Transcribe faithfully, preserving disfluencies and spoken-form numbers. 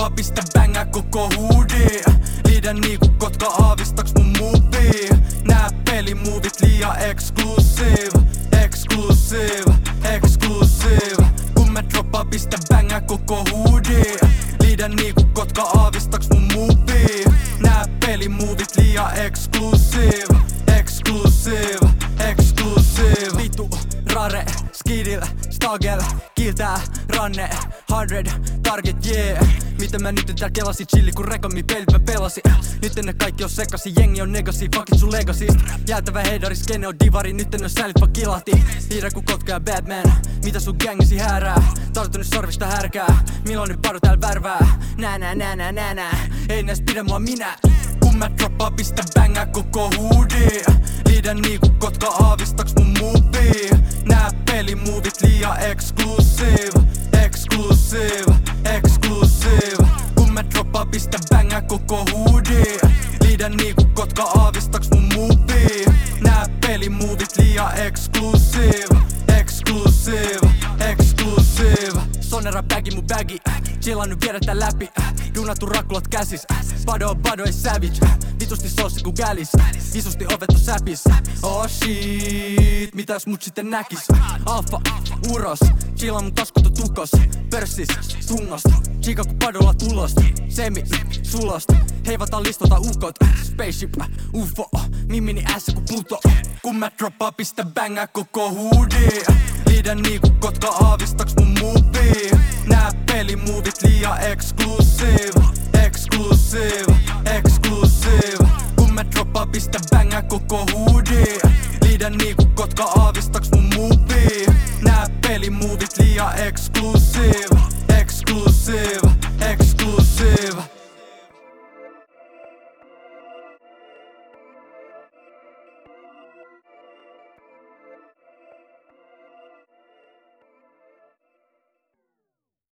droppaa, pistä bängää koko huudi. Liidän niinku kotka aavistaks mun movie. Nää pelimuovit liian exclusive. Exclusive, exclusive. Kun mä droppaa, pistä bängää koko huudi. Liidän niinku kotka aavistaks mun movie. Nää pelimuovit liian exclusive. Exclusive, exclusive. Vitu, rare, skidil, stagel, kiiltää, ranne, hundred, target, yeah. Miten mä nyt tääl kelasin chilli kun rekammin pelit mä pelasin. Nyt ne kaikki on sekasi, jengi on negasi, fuck it sun legacyst. Jäätävä heidari, skene on divari, nyt en oo säilit vaan kilahti. Hiirä ku kotka ja Batman, mitä sun gängisi häärää. Tarttunut sorvista härkää, milloin nyt padu tääl värvää. Nää nää nää nää nää nää, ei näis pidä mua minä. Kun mä droppaa, pistä bängää koko huudi. Liidän niinku kotka aavistaks mun movie. Nää pelimuovit liian exclusive. Exclusive, exclusive. Kun mä droppaa, pistä bängää koko huudi. Liidän niinku kotka aavistaks mun movie. Nää pelimuovit liian exclusive. Exclusive, exclusive. Sonera bagi mun bagi, chillannut viedä tän läpi. Duunattu rakkulat käsis, pado on pado ei savage. Vitusti sossi ku gälis, visusti ovet on säpis. Oh shit, mitä jos mut sitten näkis? Alfa, uros, chillan mun taskutu tukos. Pörssis, tungosta, chiika ku padolla tulosta. Semi, sulosta, heivataan listota ukot. Spaceship, ufo, mimmini ässä ku Pluto. Kun mä droppaa, pistä bängää koko huudi. Liidän niinku kotka aavistaks mun movie. Nää pelimuovit liian exclusive. Exclusive, exclusive. Kun mä droppaa, pistä bängää koko huudi. Liidän niinku kotka aavistaks mun movie. Nää pelimuovit liian exclusive. Exclusive,